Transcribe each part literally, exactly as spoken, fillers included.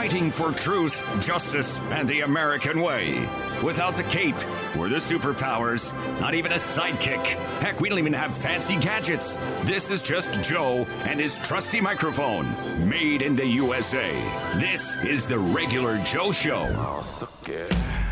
fighting for truth, justice, and the American way. Without the cape or the superpowers, not even a sidekick. Heck, we don't even have fancy gadgets. This is just Joe and his trusty microphone, made in the U S A. This is the Regular Joe Show. Oh, so good.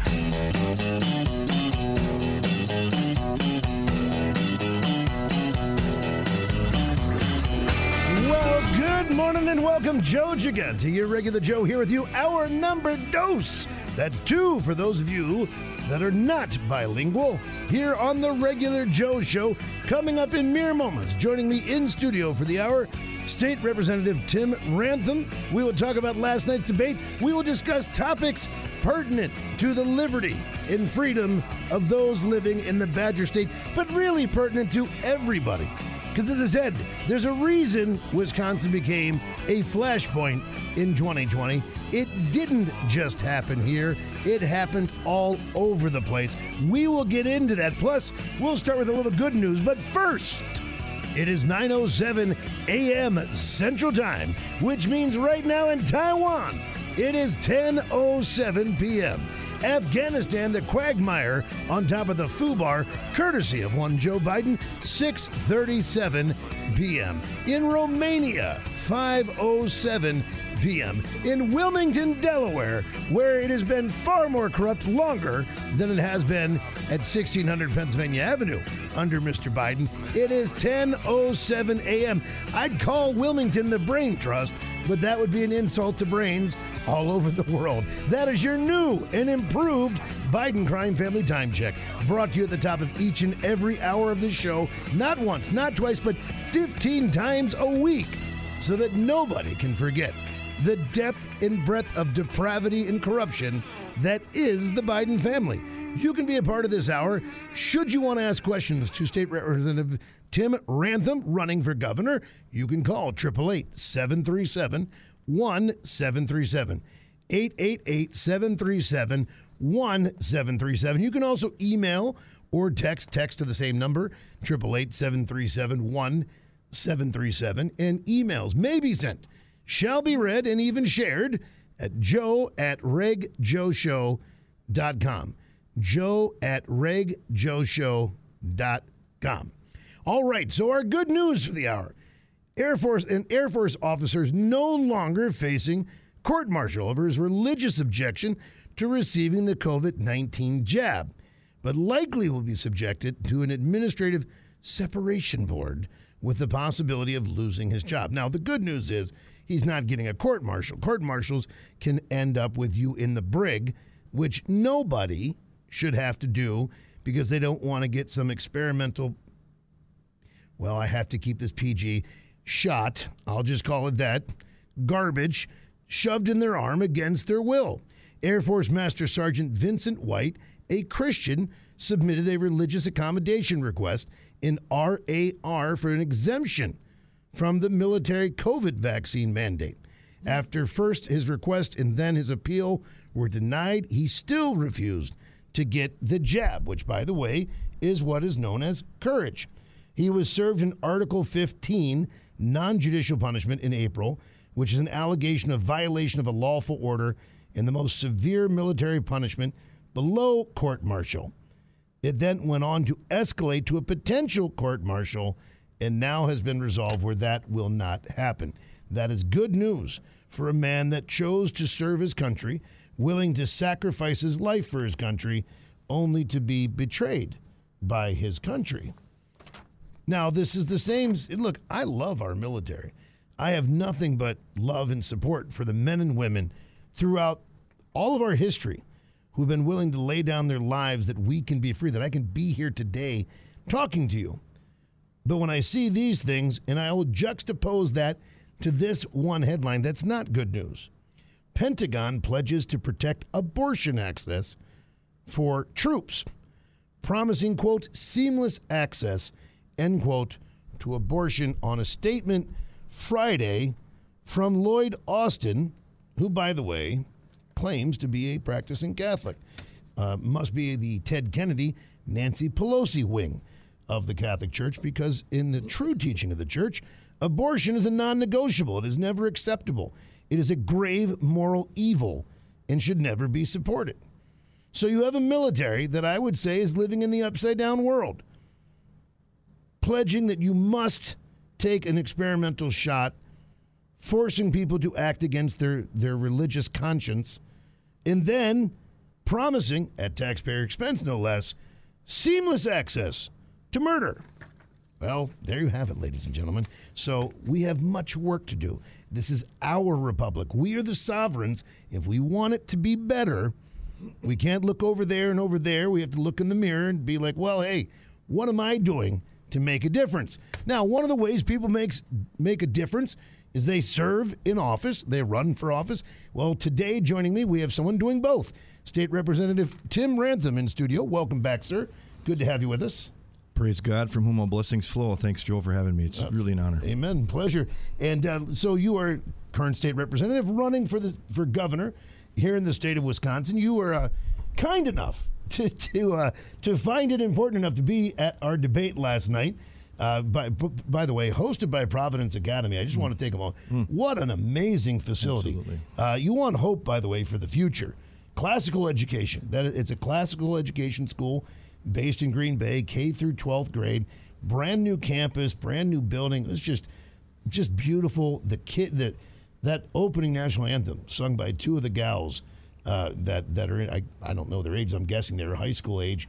Well, good morning and welcome, Joe Gigan, to your Regular Joe here with you. Our number dose. That's two for those of you that are not bilingual. Here on the Regular Joe Show, coming up in mere moments, joining me in studio for the hour, State Representative Tim Ramthun. We will talk about last night's debate. We will discuss topics pertinent to the liberty and freedom of those living in the Badger State, but really pertinent to everybody. Because as I said, there's a reason Wisconsin became a flashpoint in twenty twenty. It didn't just happen here. It happened all over the place. We will get into that. Plus, we'll start with a little good news. But first, it is nine oh seven a.m. Central Time, which means right now in Taiwan, it is ten oh seven p.m. Afghanistan, the quagmire on top of the foobar, courtesy of one Joe Biden, six thirty-seven p.m. In Romania, five oh seven p.m. In Wilmington, Delaware, where it has been far more corrupt longer than it has been at sixteen hundred Pennsylvania Avenue under Mister Biden, it is ten oh seven a.m. I'd call Wilmington the Brain Trust, but that would be an insult to brains all over the world. That is your new and improved Biden Crime Family Time Check, brought to you at the top of each and every hour of this show, not once, not twice, but fifteen times a week, so that nobody can forget the depth and breadth of depravity and corruption that is the Biden family. You can be a part of this hour should you want to ask questions to State Representative Tim Ramthun, running for governor. You can call eight eight eight, seven three seven, one seven three seven, eight eight eight, seven three seven, one seven three seven. You can also email or text, text to the same number, eight eight eight, seven three seven, one seven three seven, and emails may be sent, shall be read, and even shared at joe at reg joe show dot com. Joe at reg joe show dot com. All right, so our good news for the hour. Air Force and Air Force officers no longer facing court-martial over his religious objection to receiving the covid nineteen jab, but likely will be subjected to an administrative separation board with the possibility of losing his job. Now, the good news is he's not getting a court-martial. Court-martials can end up with you in the brig, which nobody should have to do because they don't want to get some experimental, well, I have to keep this P G, shot, I'll just call it that, garbage, shoved in their arm against their will. Air Force Master Sergeant Vincent White, a Christian, submitted a religious accommodation request in R A R for an exemption from the military COVID vaccine mandate. After first his request and then his appeal were denied, he still refused to get the jab, which, by the way, is what is known as courage. He was served an Article fifteen non-judicial punishment in April, which is an allegation of violation of a lawful order and the most severe military punishment below court-martial. It then went on to escalate to a potential court-martial and now has been resolved where that will not happen. That is good news for a man that chose to serve his country, willing to sacrifice his life for his country, only to be betrayed by his country. Now, this is the same. Look, I love our military. I have nothing but love and support for the men and women throughout all of our history who've been willing to lay down their lives that we can be free, that I can be here today talking to you. But when I see these things, and I'll juxtapose that to this one headline, that's not good news. Pentagon pledges to protect abortion access for troops, promising, quote, seamless access, end quote, to abortion on a statement Friday from Lloyd Austin, who, by the way, claims to be a practicing Catholic. Uh, must be the Ted Kennedy, Nancy Pelosi wing of the Catholic Church, because in the true teaching of the church, abortion is a non-negotiable. It is never acceptable. It is a grave moral evil and should never be supported. So you have a military that I would say is living in the upside-down world, pledging that you must take an experimental shot, forcing people to act against their, their religious conscience, and then promising, at taxpayer expense no less, seamless access to murder. Well, there you have it, ladies and gentlemen. So we have much work to do. This is our republic. We are the sovereigns. If we want it to be better, we can't look over there and over there. We have to look in the mirror and be like, well, hey, what am I doing to make a difference? Now, one of the ways people makes, make a difference is they serve in office. They run for office. Well, today, joining me, we have someone doing both. State Representative Tim Ramthun in studio. Welcome back, sir. Good to have you with us. Praise God, from whom all blessings flow. Thanks, Joe, for having me. It's That's, really an honor. Amen. Pleasure. And uh, so you are current state representative running for the for governor here in the state of Wisconsin. You were uh, kind enough to to uh, to find it important enough to be at our debate last night. Uh, by by the way, hosted by Providence Academy. I just mm. want to take a moment. Mm. What an amazing facility! Uh, you want hope, by the way, for the future. Classical education. That it's a classical education school based in Green Bay, K through twelfth grade, brand new campus, brand new building. It's just, just beautiful. The kid that that opening national anthem sung by two of the gals uh, that that are in, I I don't know their age. I'm guessing they're high school age.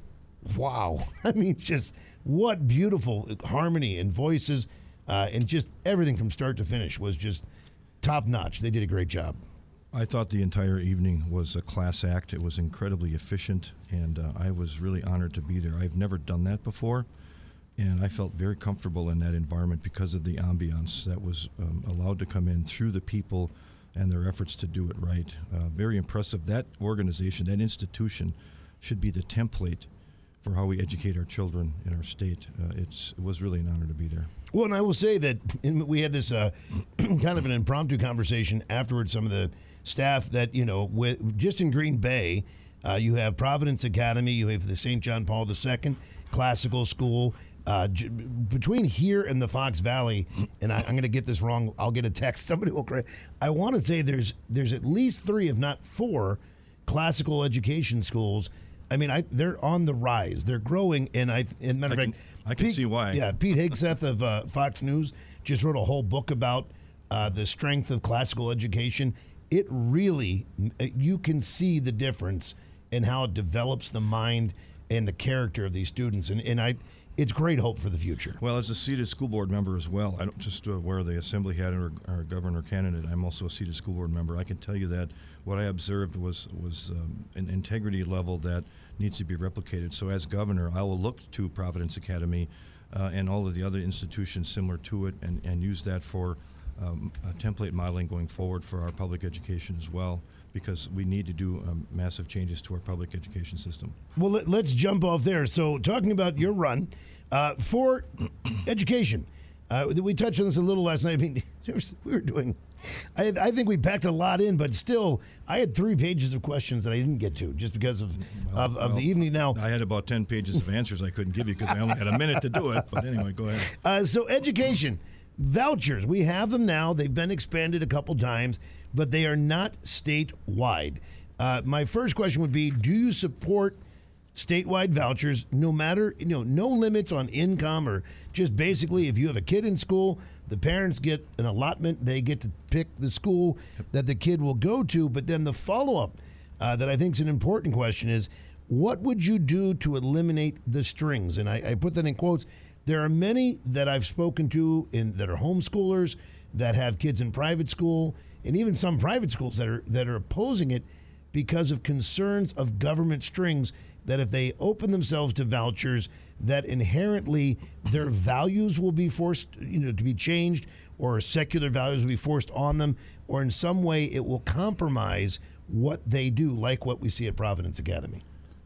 Wow, I mean, just what beautiful harmony and voices, uh, and just everything from start to finish was just top notch. They did a great job. I thought the entire evening was a class act. It was incredibly efficient, and uh, I was really honored to be there. I've never done that before, and I felt very comfortable in that environment because of the ambiance that was um, allowed to come in through the people and their efforts to do it right. Uh, very impressive. That organization, that institution, should be the template for how we educate our children in our state. Uh, it's, it was really an honor to be there. Well, and I will say that in, we had this uh, kind of an impromptu conversation afterwards. Some of the staff that, you know, with just in Green Bay, uh, you have Providence Academy, you have the Saint John Paul the Second Classical School. Uh, j- between here and the Fox Valley, and I, I'm going to get this wrong, I'll get a text. Somebody will correct. I want to say there's there's at least three, if not four, classical education schools. I mean, I, they're on the rise. They're growing, and I, and matter of fact, I can Pete, see why. Yeah, Pete Hegseth of uh, Fox News just wrote a whole book about uh, the strength of classical education. It really, you can see the difference in how it develops the mind and the character of these students, and and I, it's great hope for the future. Well, as a seated school board member as well, I don't just uh, wear the assembly hat or, or governor candidate. I'm also a seated school board member. I can tell you that what I observed was was um, an integrity level that needs to be replicated. So as governor, I will look to Providence Academy uh, and all of the other institutions similar to it and, and use that for um, a template modeling going forward for our public education as well, because we need to do um, massive changes to our public education system. Well, let, let's jump off there. So talking about your run uh, for education, uh, we touched on this a little last night. I mean, we were doing, I, I think we packed a lot in, but still, I had three pages of questions that I didn't get to just because of, well, of, of well, the evening. Now, I had about ten pages of answers I couldn't give you because I only had a minute to do it. But anyway, go ahead. Uh, so education. Vouchers, we have them now. They've been expanded a couple times, but they are not statewide. Uh, my first question would be, do you support statewide vouchers, no matter, you know, no limits on income, or just basically if you have a kid in school, the parents get an allotment, they get to pick the school that the kid will go to, but then the follow-up uh, that I think is an important question is, what would you do to eliminate the strings? And I, I put that in quotes. There are many that I've spoken to in, that are homeschoolers, that have kids in private school, and even some private schools that are that are opposing it because of concerns of government strings, that if they open themselves to vouchers, that inherently their values will be forced, you know, to be changed, or secular values will be forced on them, or in some way it will compromise what they do, like what we see at Providence Academy.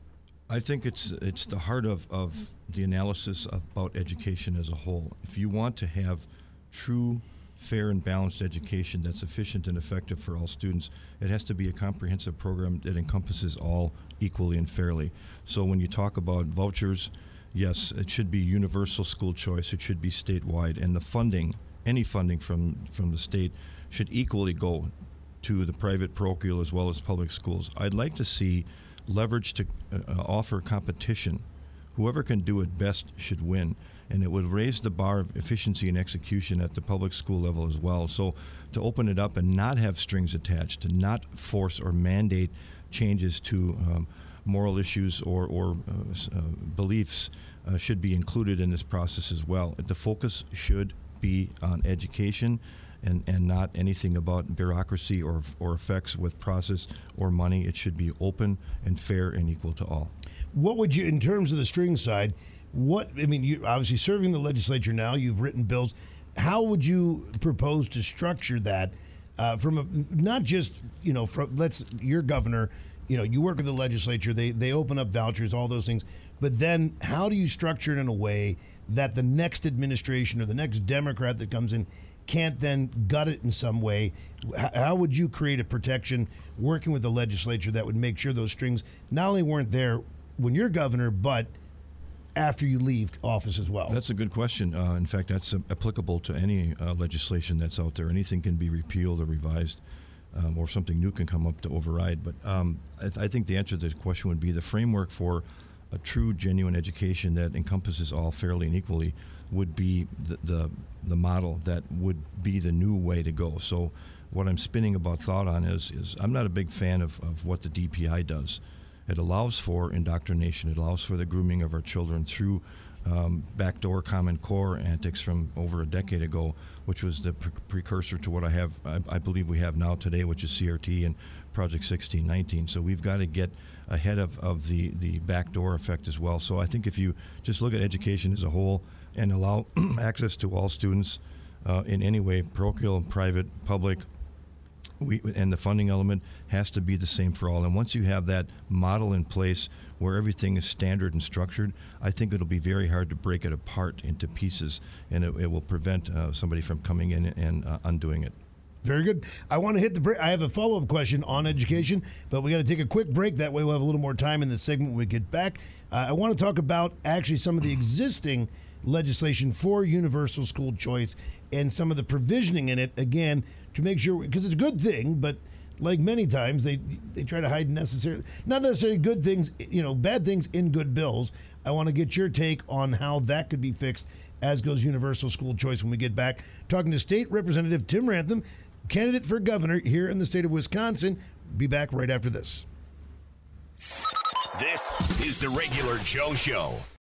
I think it's it's the heart of, of the analysis about education as a whole. If you want to have true, fair, and balanced education that's efficient and effective for all students, it has to be a comprehensive program that encompasses all equally and fairly. So when you talk about vouchers, yes, it should be universal school choice. It should be statewide, and the funding any funding from, from the state should equally go to the private parochial as well as public schools. I'd like to see leverage to uh, offer competition. Whoever can do it best should win, and it would raise the bar of efficiency and execution at the public school level as well. So to open it up and not have strings attached, to not force or mandate changes to um, moral issues or, or uh, uh, beliefs uh, should be included in this process as well. The focus should be on education and, and not anything about bureaucracy or or effects with process or money. It should be open and fair and equal to all. What would you, in terms of the string side, what, I mean, you obviously serving the legislature now, you've written bills. How would you propose to structure that uh, from a, not just, you know, from, let's, your governor, you know, you work with the legislature, they, they open up vouchers, all those things. But then how do you structure it in a way that the next administration or the next Democrat that comes in can't then gut it in some way? H- how would you create a protection working with the legislature that would make sure those strings not only weren't there when you're governor, but after you leave office as well? That's a good question. Uh, in fact, that's uh, applicable to any uh, legislation that's out there. Anything can be repealed or revised, um, or something new can come up to override. But um, I, th- I think the answer to the question would be the framework for a true, genuine education that encompasses all fairly and equally would be the, the the model that would be the new way to go. So what I'm spinning about thought on is, is I'm not a big fan of, of what the D P I does. It allows for indoctrination. It allows for the grooming of our children through um, backdoor Common Core antics from over a decade ago, which was the pre- precursor to what I have, I, I believe we have now today, which is C R T and Project sixteen nineteen. So we've got to get ahead of, of the, the backdoor effect as well. So I think if you just look at education as a whole and allow access to all students uh, in any way, parochial, private, public, We, and the funding element has to be the same for all. And once you have that model in place where everything is standard and structured, I think it'll be very hard to break it apart into pieces, and it, it will prevent uh, somebody from coming in and uh, undoing it. Very good. I want to hit the break. I have a follow-up question on education, but we got to take a quick break. That way we'll have a little more time in this segment when we get back. Uh, I want to talk about actually some of the existing legislation for universal school choice and some of the provisioning in it, again, to make sure, because it's a good thing, but like many times they they try to hide necessarily, not necessarily good things, you know, bad things in good bills. I want to get your take on how that could be fixed, as goes universal school choice, when we get back. Talking to State Representative Tim Ramthun, candidate for governor here in the state of Wisconsin. Be back right after this. This is the Regular Joe Show.